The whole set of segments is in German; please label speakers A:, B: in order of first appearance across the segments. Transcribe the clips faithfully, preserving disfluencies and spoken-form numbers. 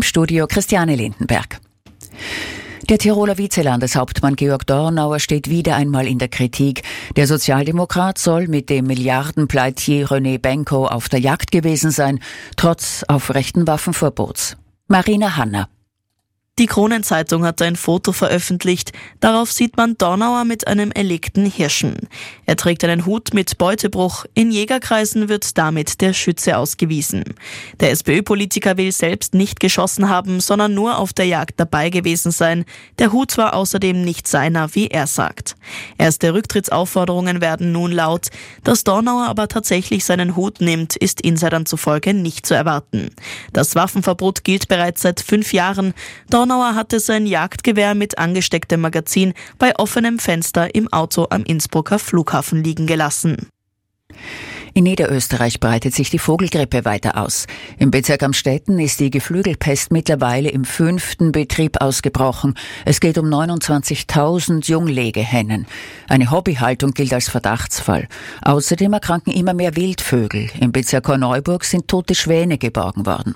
A: Studio Christiane Lindenberg. Der Tiroler Vizelandeshauptmann Georg Dornauer steht wieder einmal in der Kritik. Der Sozialdemokrat soll mit dem Milliardenpleitier René Benko auf der Jagd gewesen sein, trotz aufrechten Waffenverbots. Marina Hanna.
B: Die Kronenzeitung hat ein Foto veröffentlicht. Darauf sieht man Dornauer mit einem erlegten Hirschen. Er trägt einen Hut mit Beutebruch. In Jägerkreisen wird damit der Schütze ausgewiesen. Der SPÖ-Politiker will selbst nicht geschossen haben, sondern nur auf der Jagd dabei gewesen sein. Der Hut war außerdem nicht seiner, wie er sagt. Erste Rücktrittsaufforderungen werden nun laut. Dass Dornauer aber tatsächlich seinen Hut nimmt, ist Insidern zufolge nicht zu erwarten. Das Waffenverbot gilt bereits seit fünf Jahren. Dornauer hatte sein Jagdgewehr mit angestecktem Magazin bei offenem Fenster im Auto am Innsbrucker Flughafen liegen gelassen.
A: In Niederösterreich breitet sich die Vogelgrippe weiter aus. Im Bezirk Amstetten ist die Geflügelpest mittlerweile im fünften Betrieb ausgebrochen. Es geht um neunundzwanzigtausend Junglegehennen. Eine Hobbyhaltung gilt als Verdachtsfall. Außerdem erkranken immer mehr Wildvögel. Im Bezirk Korneuburg sind tote Schwäne geborgen worden.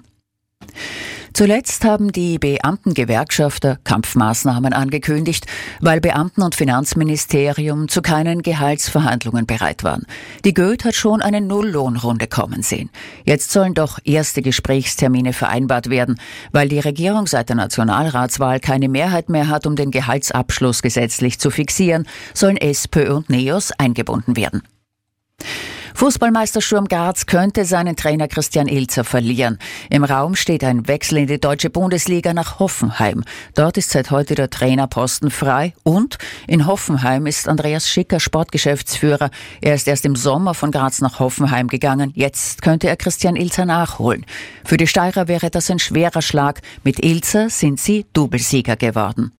A: Zuletzt haben die Beamtengewerkschafter Kampfmaßnahmen angekündigt, weil Beamten- und Finanzministerium zu keinen Gehaltsverhandlungen bereit waren. Die Goethe hat schon eine Nulllohnrunde kommen sehen. Jetzt sollen doch erste Gesprächstermine vereinbart werden. Weil die Regierung seit der Nationalratswahl keine Mehrheit mehr hat, um den Gehaltsabschluss gesetzlich zu fixieren, sollen SPÖ und NEOS eingebunden werden. Fußballmeister Sturm Graz könnte seinen Trainer Christian Ilzer verlieren. Im Raum steht ein Wechsel in die deutsche Bundesliga nach Hoffenheim. Dort ist seit heute der Trainerposten frei und in Hoffenheim ist Andreas Schicker Sportgeschäftsführer. Er ist erst im Sommer von Graz nach Hoffenheim gegangen. Jetzt könnte er Christian Ilzer nachholen. Für die Steirer wäre das ein schwerer Schlag. Mit Ilzer sind sie Doublesieger geworden.